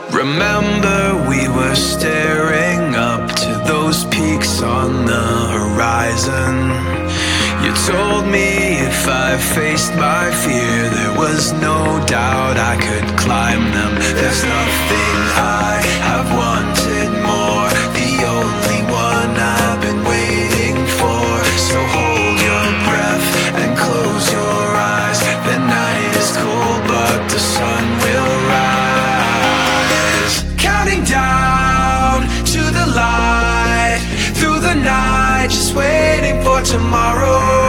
Remember we were staring up to those peaks on the horizon. You told me if I faced my fear, there was no doubt I could climb them. There's nothing I have wanted more, the only one I've been waiting for. So hold your breath and close your eyes. The night is cold but the sun will rise. Counting down to the light, through the night, just waiting for tomorrow.